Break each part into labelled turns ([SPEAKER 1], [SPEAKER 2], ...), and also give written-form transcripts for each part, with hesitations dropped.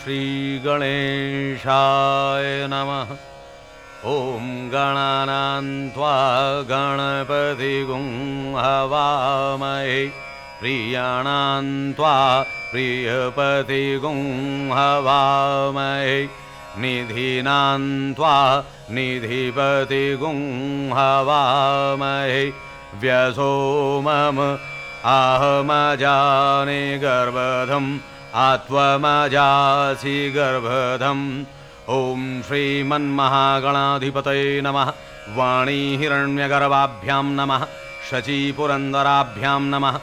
[SPEAKER 1] श्रीगणेशाय नमः। ॐ गणानां त्वा गणपतिगुं हवामहे प्रियाणां त्वा प्रियपतिगुं हवामहे निधीनां त्वा निधिपतिगुं हवामहे व्यसो मम आहमजाने गर्भधम् आत्वमजासि गर्भधम्। ॐ श्रीमन्महागणाधिपतये नमः। वाणी हिरण्यगर्भाभ्यां नमः। शचीपुरन्दराभ्यां नमः।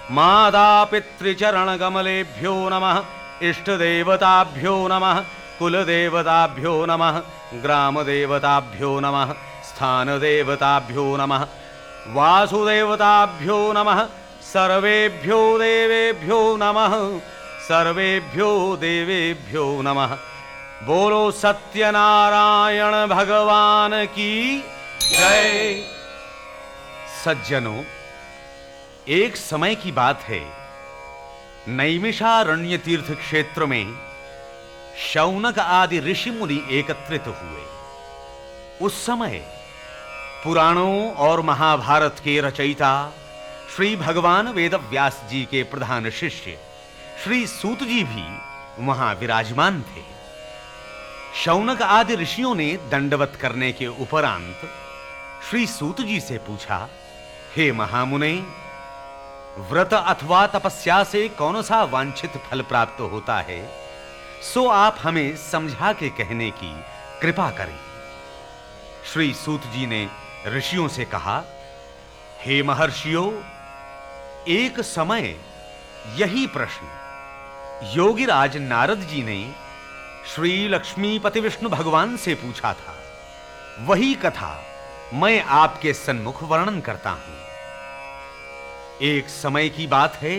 [SPEAKER 1] मातापितृचरणकमलेभ्यो नमः। इष्टदेवताभ्यो नमः। कुलदेवताभ्यो नमः। ग्रामदेवताभ्यो नमः। स्थानदेवताभ्यो नमः। वासुदेवताभ्यो नमः। सर्वेभ्यो देवेभ्यो नमः। सर्वेभ्यो देवेभ्यो नमः। बोलो सत्यनारायण भगवान की जय। सज्जनों, एक समय की बात है, नैमिषारण्य तीर्थ क्षेत्र में शौनक आदि ऋषि मुनि एकत्रित हुए। उस समय पुराणों और महाभारत के रचयिता श्री भगवान वेदव्यास जी के प्रधान शिष्य श्री सूत जी भी वहां विराजमान थे। शौनक आदि ऋषियों ने दंडवत करने के उपरांत श्री सूत जी से पूछा, हे महामुने, व्रत अथवा तपस्या से कौन सा वांछित फल प्राप्त होता है, सो आप हमें समझा के कहने की कृपा करें। श्री सूत जी ने ऋषियों से कहा, हे महर्षियों, एक समय यही प्रश्न योगीराज नारद जी ने श्री लक्ष्मीपति विष्णु भगवान से पूछा था। वही कथा मैं आपके सन्मुख वर्णन करता हूं। एक समय की बात है,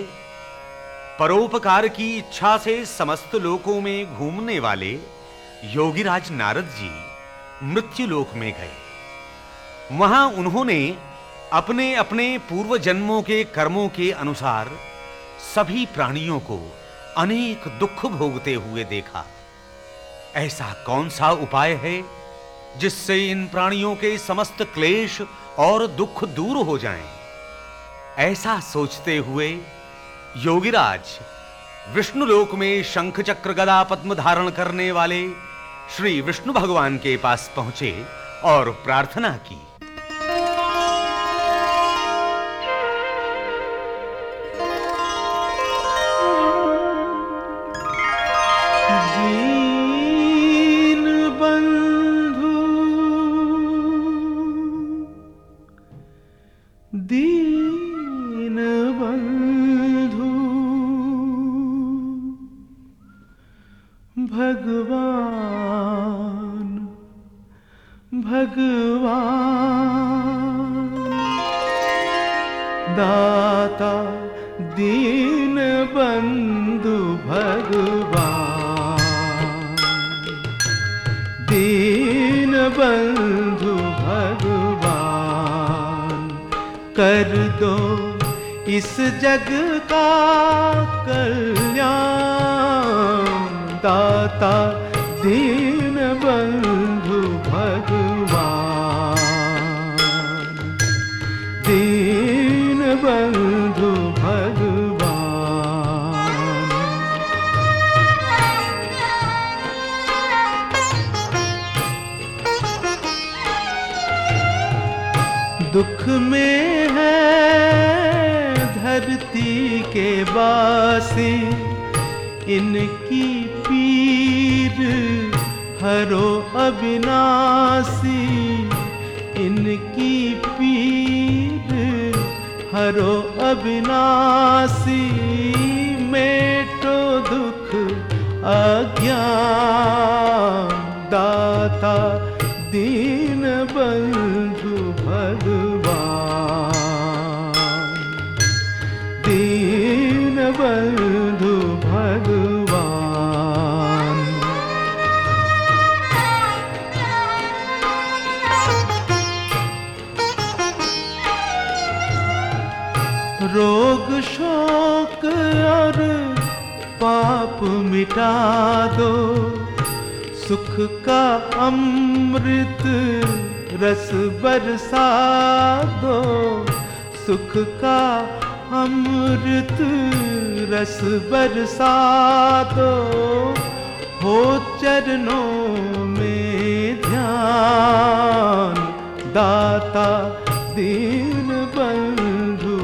[SPEAKER 1] परोपकार की इच्छा से समस्त लोकों में घूमने वाले योगीराज नारद जी मृत्युलोक में गए। वहां उन्होंने अपने अपने पूर्व जन्मों के कर्मों के अनुसार सभी प्राणियों को अनेक दुख भोगते हुए देखा। ऐसा कौन सा उपाय है जिससे इन प्राणियों के समस्त क्लेश और दुख दूर हो जाएं? ऐसा सोचते हुए योगीराज विष्णुलोक में शंख चक्र गदा पद्म धारण करने वाले श्री विष्णु भगवान के पास पहुंचे और प्रार्थना की।
[SPEAKER 2] दीन बंधु भगवान भगवान दाता दीन बंधु भगवान दीन बंधु भगवान कर दो इस जग का कल्याण दाता दीन बंधु भगवान दीन बंधु भगवान। दुख में है धरती के वासी, इनकी पीर हरो अविनाशी, इनकी पीर हरो अविनाशी। मेटो दुख अज्ञान दाता दीन बंधु भगवान दीन बंधु भगवान। रोग शोक और पाप मिट मिटा दो, सुख का अमृत रस बरसा दो, सुख का अमृत रस बरसा दो, हो चरणों में ध्यान, दाता दीन बंधु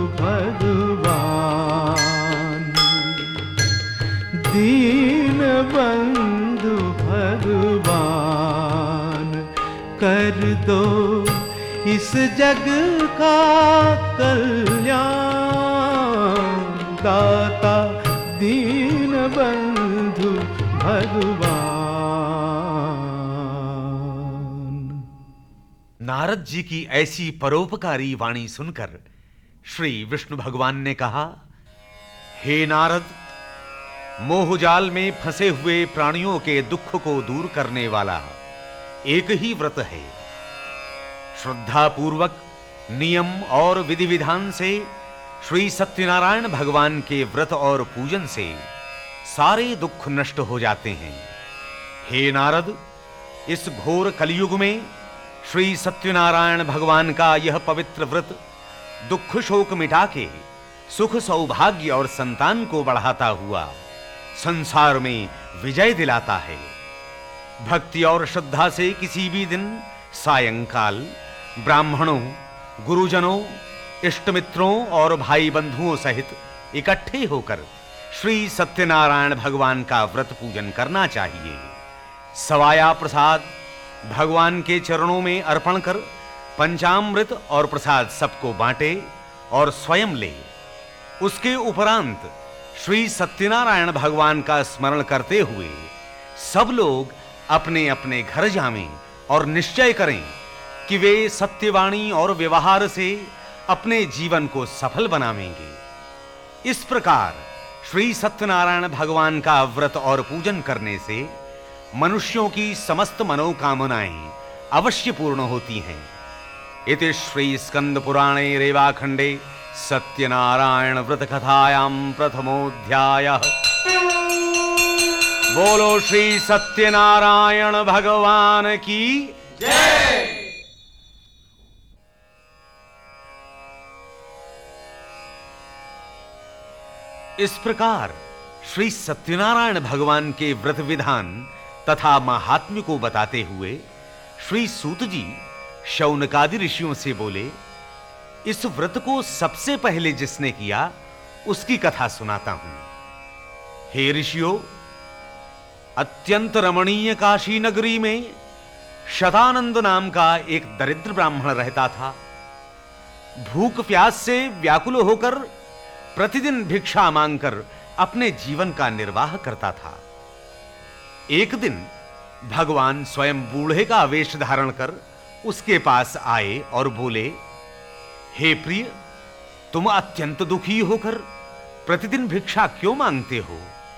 [SPEAKER 2] भगवान, दीन बंधु भगवान, कर दो इस जग का कल्याण, दाता दीन बंधु भगवान।
[SPEAKER 1] नारद जी की ऐसी परोपकारी वाणी सुनकर श्री विष्णु भगवान ने कहा, हे नारद, मोहजाल में फंसे हुए प्राणियों के दुख को दूर करने वाला एक ही व्रत है। श्रद्धा पूर्वक नियम और विधि विधान से श्री सत्यनारायण भगवान के व्रत और पूजन से सारे दुख नष्ट हो जाते हैं। हे नारद, इस घोर कलयुग में श्री सत्यनारायण भगवान का यह पवित्र व्रत दुख शोक मिटा के सुख सौभाग्य और संतान को बढ़ाता हुआ संसार में विजय दिलाता है। भक्ति और श्रद्धा से किसी भी दिन सायंकाल ब्राह्मणों, गुरुजनों, इष्टमित्रों और भाई बंधुओं सहित इकट्ठे होकर श्री सत्यनारायण भगवान का व्रत पूजन करना चाहिए। सवाया प्रसाद भगवान के चरणों में अर्पण कर पंचामृत और प्रसाद सबको बांटे और स्वयं ले। उसके उपरांत श्री सत्यनारायण भगवान का स्मरण करते हुए सब लोग अपने अपने घर जावें और निश्चय करें कि वे सत्यवाणी और व्यवहार से अपने जीवन को सफल बनावेंगे। इस प्रकार श्री सत्यनारायण भगवान का व्रत और पूजन करने से मनुष्यों की समस्त मनोकामनाएं अवश्य पूर्ण होती हैं। इति श्री स्कंद पुराणे रेवाखंडे सत्यनारायण व्रत कथायां प्रथमोऽध्यायः। बोलो श्री सत्यनारायण भगवान की जय। इस प्रकार श्री सत्यनारायण भगवान के व्रत विधान तथा महात्म्य को बताते हुए श्री सूत जी शौनकादि ऋषियों से बोले, इस व्रत को सबसे पहले जिसने किया उसकी कथा सुनाता हूं। हे ऋषियों, अत्यंत रमणीय काशी नगरी में शतानंद नाम का एक दरिद्र ब्राह्मण रहता था। भूख प्यास से व्याकुल होकर प्रतिदिन भिक्षा मांगकर अपने जीवन का निर्वाह करता था। एक दिन भगवान स्वयं बूढ़े का वेश धारण कर उसके पास आए और बोले, हे प्रिय, तुम अत्यंत दुखी होकर प्रतिदिन भिक्षा क्यों मांगते हो?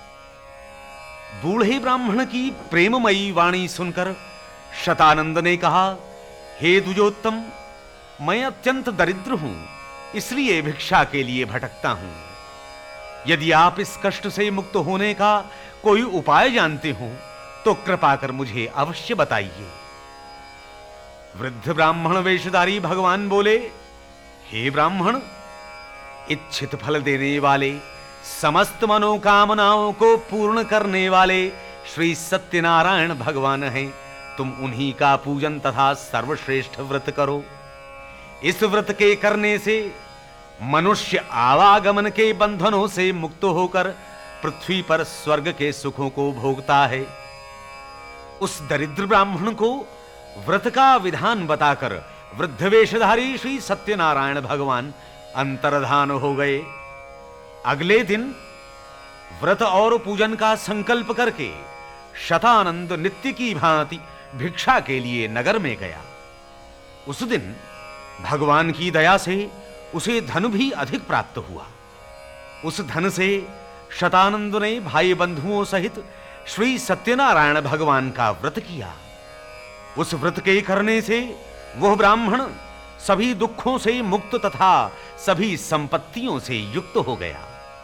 [SPEAKER 1] बूढ़े ब्राह्मण की प्रेममयी वाणी सुनकर शतानंद ने कहा, हे द्विजोत्तम, मैं अत्यंत दरिद्र हूं, इसलिए भिक्षा के लिए भटकता हूं। यदि आप इस कष्ट से मुक्त होने का कोई उपाय जानते हो तो कृपा कर मुझे अवश्य बताइए। वृद्ध ब्राह्मण वेशधारी भगवान बोले, हे ब्राह्मण, इच्छित फल देने वाले, समस्त मनोकामनाओं को पूर्ण करने वाले श्री सत्यनारायण भगवान हैं। तुम उन्हीं का पूजन तथा सर्वश्रेष्ठ व्रत करो। इस व्रत के करने से मनुष्य आवागमन के बंधनों से मुक्त होकर पृथ्वी पर स्वर्ग के सुखों को भोगता है। उस दरिद्र ब्राह्मण को व्रत का विधान बताकर वृद्ध वेशधारी श्री सत्यनारायण भगवान अंतर्धान हो गए। अगले दिन व्रत और पूजन का संकल्प करके शतानंद नित्य की भांति भिक्षा के लिए नगर में गया। उस दिन भगवान की दया से उसे धन भी अधिक प्राप्त हुआ। उस धन से शतानंद ने भाई बंधुओं सहित श्री सत्यनारायण भगवान का व्रत किया। उस व्रत के करने से वह ब्राह्मण सभी दुखों से मुक्त तथा सभी संपत्तियों से युक्त हो गया।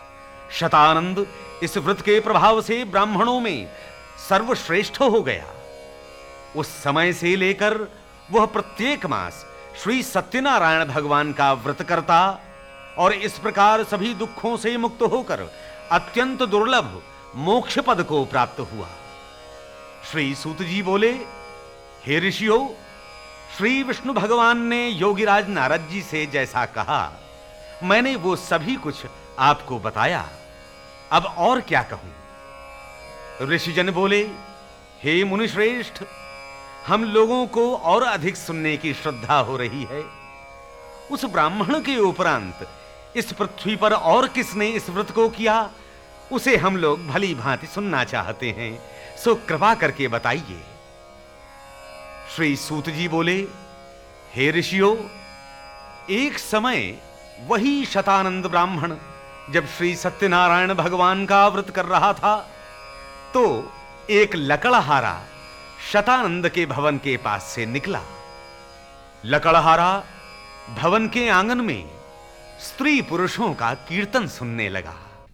[SPEAKER 1] शतानंद इस व्रत के प्रभाव से ब्राह्मणों में सर्वश्रेष्ठ हो गया। उस समय से लेकर वह प्रत्येक मास श्री सत्यनारायण भगवान का व्रत करता और इस प्रकार सभी दुखों से मुक्त होकर अत्यंत दुर्लभ मोक्ष पद को प्राप्त हुआ। श्री सूत जी बोले, हे ऋषियों, श्री विष्णु भगवान ने योगीराज नारद जी से जैसा कहा, मैंने वो सभी कुछ आपको बताया। अब और क्या कहूं? ऋषिजन बोले, हे मुनिश्रेष्ठ, हम लोगों को और अधिक सुनने की श्रद्धा हो रही है। उस ब्राह्मण के उपरांत इस पृथ्वी पर और किसने इस व्रत को किया, उसे हम लोग भली भांति सुनना चाहते हैं, सो कृपा करके बताइए। श्री सूत जी बोले, हे ऋषियों, एक समय वही शतानंद ब्राह्मण जब श्री सत्यनारायण भगवान का व्रत कर रहा था, तो एक लकड़हारा शतानंद के भवन के पास से निकला। लकड़हारा भवन के आंगन में स्त्री पुरुषों का कीर्तन सुनने लगा।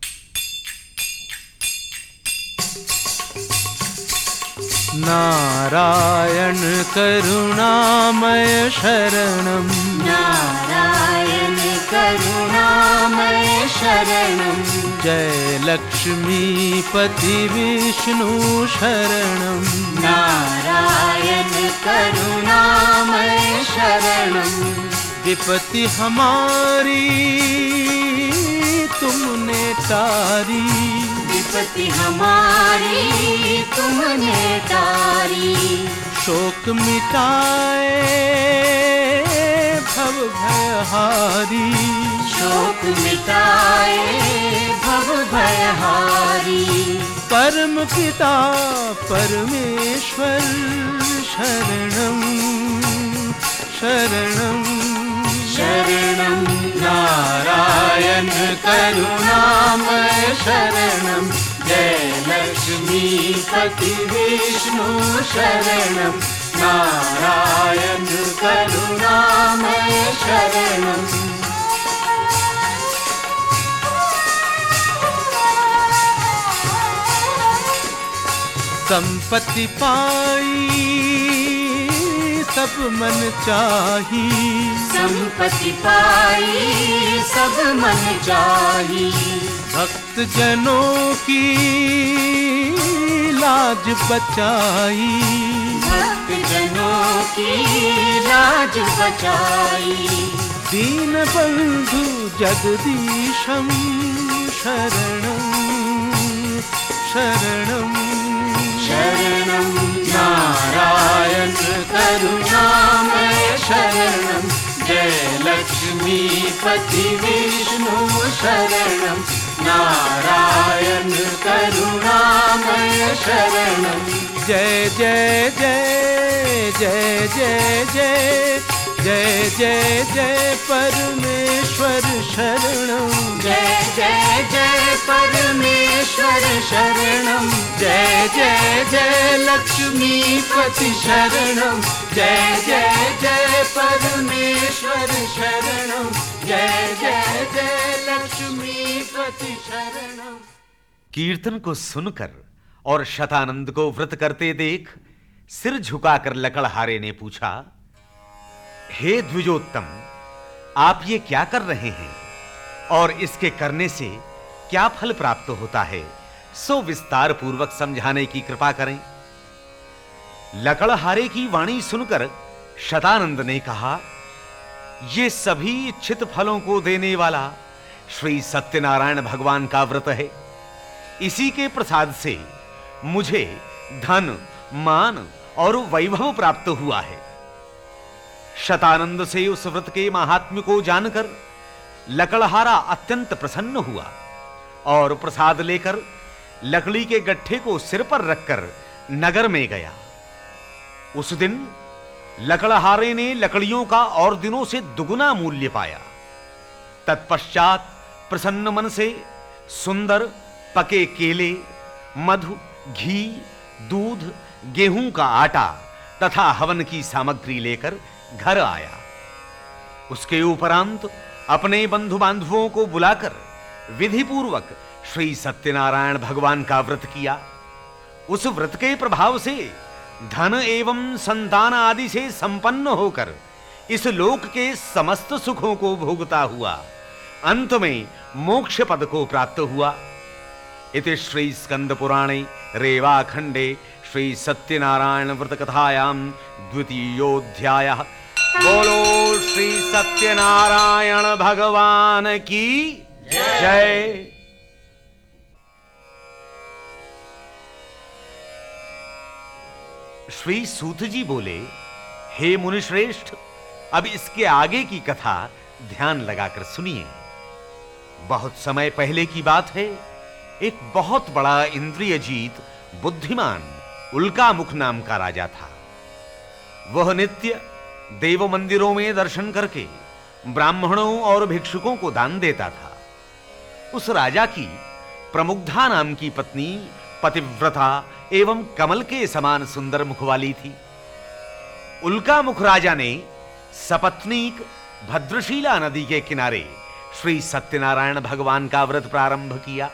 [SPEAKER 2] नारायण करुणामय शरणं,
[SPEAKER 3] नारायण करुणामय शरणं,
[SPEAKER 2] जय लक्ष्मीपति विष्णु शरणं,
[SPEAKER 3] नारायण करुणामय शरणं,
[SPEAKER 2] विपत्ति हमारी तुमने तारी,
[SPEAKER 3] विपत्ति हमारी तुमने तारी,
[SPEAKER 2] शोक मिटाए भव भयहारी,
[SPEAKER 3] शोक मिटाए भव भयहारी,
[SPEAKER 2] परम पिता परमेश्वर शरणं शरणं
[SPEAKER 3] शरणं,
[SPEAKER 2] नारायण करुणामय शरणं,
[SPEAKER 3] जय लक्ष्मीपति विष्णु शरणं,
[SPEAKER 2] नारायण
[SPEAKER 3] करुणामय शरणं,
[SPEAKER 2] संपत्ति पाई सब मन चाही,
[SPEAKER 3] संपत्ति पाई सब मन चाही,
[SPEAKER 2] भक्त जनों की लाज बचाई,
[SPEAKER 3] भक्त जनों की लाज बचाई,
[SPEAKER 2] दीन बंधु जगदीशं शरणं शरणं
[SPEAKER 3] शरणं,
[SPEAKER 2] नारायण
[SPEAKER 3] करुणामय शरणं,
[SPEAKER 2] जय लक्ष्मीपति विष्णु शरणं, नारायण करुणामय शरणं, जय जय जय जय जय जय जय जय जय परमेश्वर शरणं,
[SPEAKER 3] जय जय जय परमेश्वर शरणं,
[SPEAKER 2] जय जय जय लक्ष्मीपति शरणं, जय जय जय परमेश्वर शरणं, जय जय जय लक्ष्मीपति शरणं।
[SPEAKER 1] कीर्तन को सुनकर और शतानंद को व्रत करते देख सिर झुकाकर लकड़हारे ने पूछा, हे द्विजोत्तम, आप ये क्या कर रहे हैं और इसके करने से क्या फल प्राप्त होता है, सो विस्तार पूर्वक समझाने की कृपा करें। लकड़हारे की वाणी सुनकर शतानंद ने कहा, ये सभी इच्छित फलों को देने वाला श्री सत्यनारायण भगवान का व्रत है। इसी के प्रसाद से मुझे धन, मान और वैभव प्राप्त हुआ है। शतानंद से उस व्रत के महात्म्य को जानकर लकड़हारा अत्यंत प्रसन्न हुआ और प्रसाद लेकर लकड़ी के गट्ठे को सिर पर रखकर नगर में गया। उस दिन लकड़हारे ने लकड़ियों का और दिनों से दुगुना मूल्य पाया। तत्पश्चात प्रसन्न मन से सुंदर पके केले, मधु, घी, दूध, गेहूं का आटा तथा हवन की सामग्री लेकर घर आया। उसके उपरांत अपने बंधु बांधवों को बुलाकर विधि पूर्वक श्री सत्यनारायण भगवान का व्रत किया। उस व्रत के प्रभाव से धन एवं संतान आदि से संपन्न होकर इस लोक के समस्त सुखों को भोगता हुआ अंत में मोक्ष पद को प्राप्त हुआ। इति श्री स्कंद पुराणे रेवाखंडे श्री सत्यनारायण व्रत कथायां द्वितीयोऽध्यायः। बोलो श्री सत्यनारायण भगवान की जय। श्री सूत जी बोले, हे मुनिश्रेष्ठ, अब इसके आगे की कथा ध्यान लगाकर सुनिए। बहुत समय पहले की बात है। एक बहुत बड़ा इंद्रिय जीत बुद्धिमान उल्कामुख नाम का राजा था। वह नित्य देव मंदिरों में दर्शन करके ब्राह्मणों और भिक्षुकों को दान देता था। उस राजा की प्रमुग्धा नाम की पत्नी पतिव्रता एवं कमल के समान सुंदर मुख वाली थी। उल्कामुख राजा ने सपत्नीक भद्रशीला नदी के किनारे श्री सत्यनारायण भगवान का व्रत प्रारंभ किया।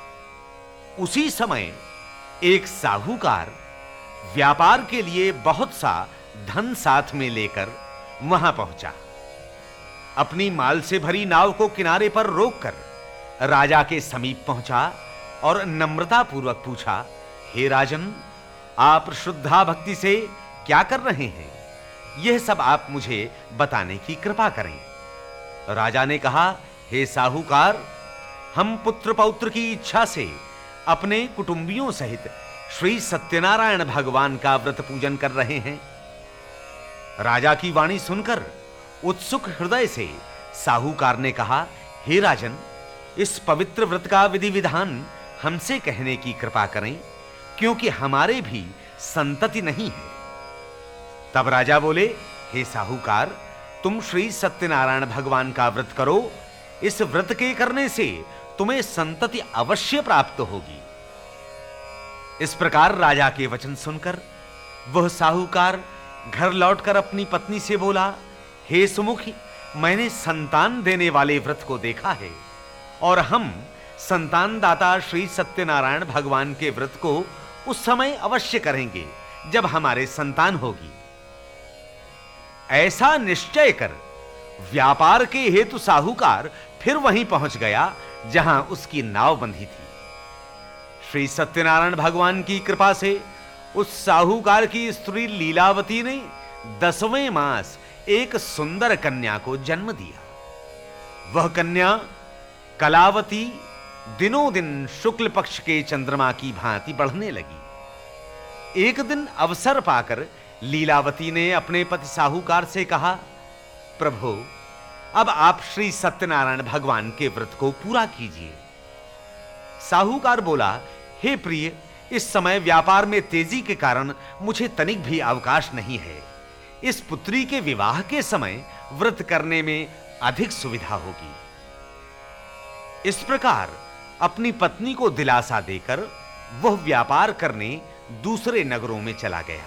[SPEAKER 1] उसी समय एक साहूकार व्यापार के लिए बहुत सा धन साथ में लेकर वहां पहुंचा। अपनी माल से भरी नाव को किनारे पर रोककर राजा के समीप पहुंचा और नम्रता पूर्वक पूछा, हे राजन, आप श्रद्धा भक्ति से क्या कर रहे हैं? यह सब आप मुझे बताने की कृपा करें। राजा ने कहा, हे साहूकार, हम पुत्र पौत्र की इच्छा से अपने कुटुंबियों सहित श्री सत्यनारायण भगवान का व्रत पूजन कर रहे हैं। राजा की वाणी सुनकर उत्सुक हृदय से साहूकार ने कहा, हे राजन, इस पवित्र व्रत का विधि विधान हमसे कहने की कृपा करें, क्योंकि हमारे भी संतति नहीं है। तब राजा बोले, हे साहूकार, तुम श्री सत्यनारायण भगवान का व्रत करो। इस व्रत के करने से तुम्हें संतति अवश्य प्राप्त होगी। इस प्रकार राजा के वचन सुनकर वह साहूकार घर लौटकर अपनी पत्नी से बोला, हे सुमुखी, मैंने संतान देने वाले व्रत को देखा है और हम संतान दाता श्री सत्यनारायण भगवान के व्रत को उस समय अवश्य करेंगे जब हमारे संतान होगी। ऐसा निश्चय कर व्यापार के हेतु साहूकार फिर वहीं पहुंच गया जहां उसकी नाव बंधी थी। श्री सत्यनारायण भगवान की कृपा से उस साहूकार की स्त्री लीलावती ने 10वें मास एक सुंदर कन्या को जन्म दिया। वह कन्या कलावती दिनों दिन शुक्ल पक्ष के चंद्रमा की भांति बढ़ने लगी। एक दिन अवसर पाकर लीलावती ने अपने पति साहूकार से कहा, प्रभु, अब आप श्री सत्यनारायण भगवान के व्रत को पूरा कीजिए। साहूकार बोला, हे प्रिय, इस समय व्यापार में तेजी के कारण मुझे तनिक भी अवकाश नहीं है। इस पुत्री के विवाह के समय व्रत करने में अधिक सुविधा होगी। इस प्रकार अपनी पत्नी को दिलासा देकर वह व्यापार करने दूसरे नगरों में चला गया।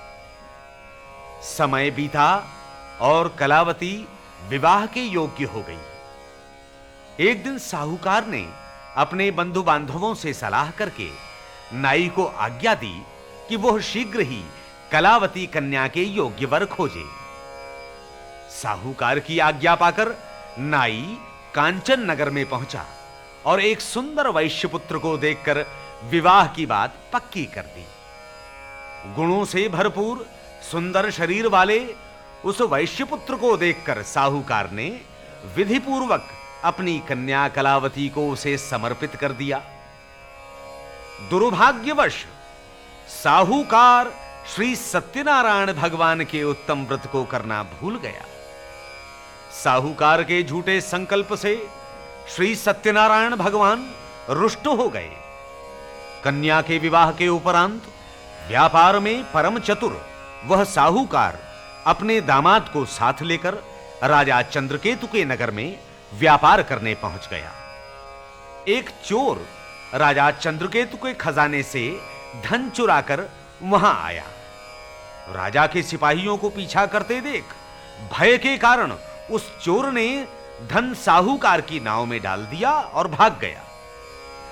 [SPEAKER 1] समय बीता और कलावती विवाह के योग्य हो गई। एक दिन साहूकार ने अपने बंधु बांधवों से सलाह करके नाई को आज्ञा दी कि वह शीघ्र ही कलावती कन्या के योग्य वर खोजे। साहूकार की आज्ञा पाकर नाई कांचन नगर में पहुंचा और एक सुंदर वैश्य पुत्र को देखकर विवाह की बात पक्की कर दी। गुणों से भरपूर सुंदर शरीर वाले उस वैश्य पुत्र को देखकर साहूकार ने विधि पूर्वक अपनी कन्या कलावती को उसे समर्पित कर दिया। दुर्भाग्यवश साहूकार श्री सत्यनारायण भगवान के उत्तम व्रत को करना भूल गया। साहूकार के झूठे संकल्प से श्री सत्यनारायण भगवान रुष्ट हो गए। कन्या के विवाह के उपरांत व्यापार में परम चतुर वह साहूकार अपने दामाद को साथ लेकर राजा चंद्रकेतु के नगर में व्यापार करने पहुंच गया। एक चोर राजा चंद्रकेतु के खजाने से धन चुराकर वहां आया। राजा के सिपाहियों को पीछा करते देख भय के कारण उस चोर ने धन साहूकार की नाव में डाल दिया और भाग गया।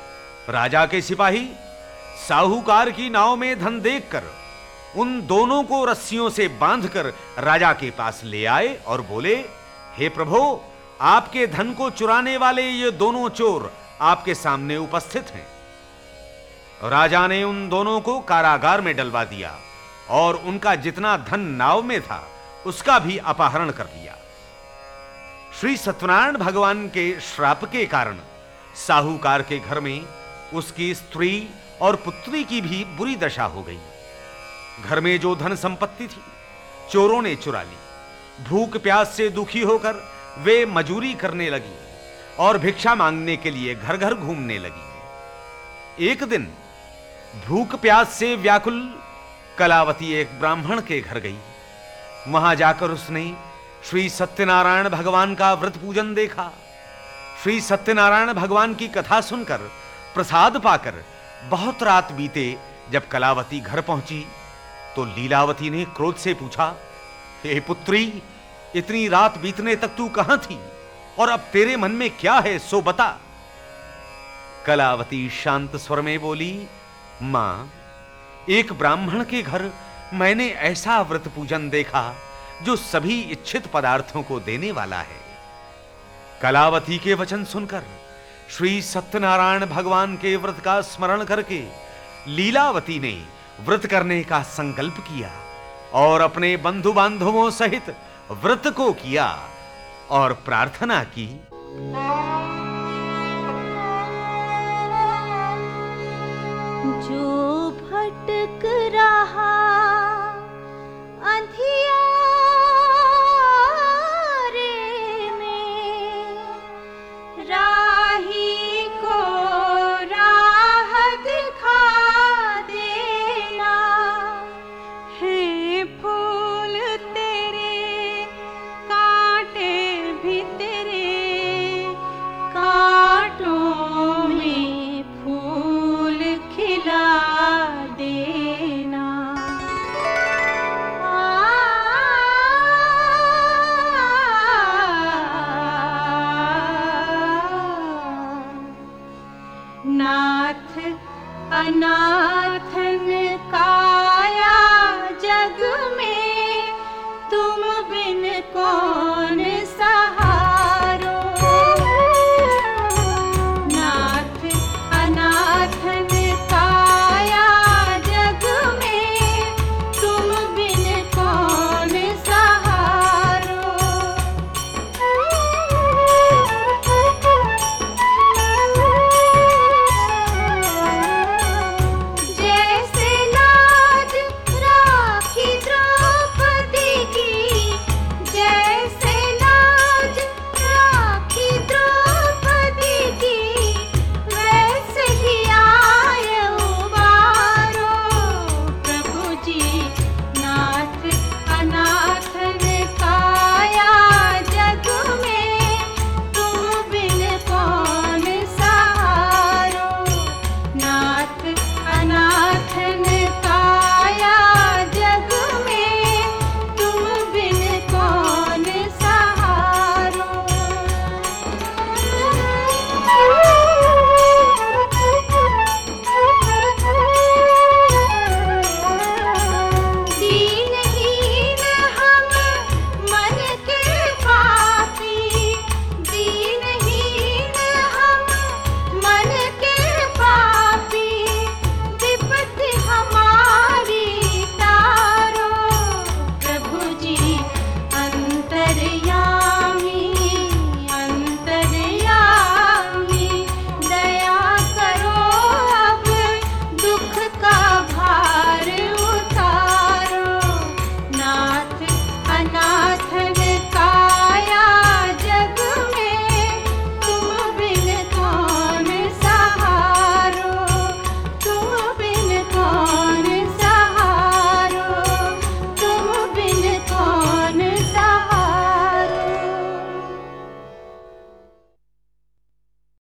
[SPEAKER 1] राजा के सिपाही साहूकार की नाव में धन देखकर उन दोनों को रस्सियों से बांधकर राजा के पास ले आए और बोले, हे प्रभु, आपके धन को चुराने वाले ये दोनों चोर आपके सामने उपस्थित हैं। राजा ने उन दोनों को कारागार में डलवा दिया और उनका जितना धन नाव में था उसका भी अपहरण कर लिया। श्री सत्यनारायण भगवान के श्राप के कारण साहूकार के घर में उसकी स्त्री और पुत्री की भी बुरी दशा हो गई। घर में जो धन संपत्ति थी चोरों ने चुरा ली। भूख प्यास से दुखी होकर वे मजूरी करने लगी और भिक्षा मांगने के लिए घर घर घूमने लगी। एक दिन भूख प्यास से व्याकुल कलावती एक ब्राह्मण के घर गई। वहां जाकर उसने श्री सत्यनारायण भगवान का व्रत पूजन देखा। श्री सत्यनारायण भगवान की कथा सुनकर प्रसाद पाकर बहुत रात बीते जब कलावती घर पहुंची तो लीलावती ने क्रोध से पूछा, हे पुत्री, इतनी रात बीतने तक तू कहां थी और अब तेरे मन में क्या है सो बता। कलावती शांत स्वर में बोली, मां, एक ब्राह्मण के घर मैंने ऐसा व्रत पूजन देखा जो सभी इच्छित पदार्थों को देने वाला है। कलावती के वचन सुनकर श्री सत्यनारायण भगवान के व्रत का स्मरण करके लीलावती ने व्रत करने का संकल्प किया और अपने बंधु बांधवों सहित व्रत को किया और प्रार्थना की,
[SPEAKER 3] जो भटक रहा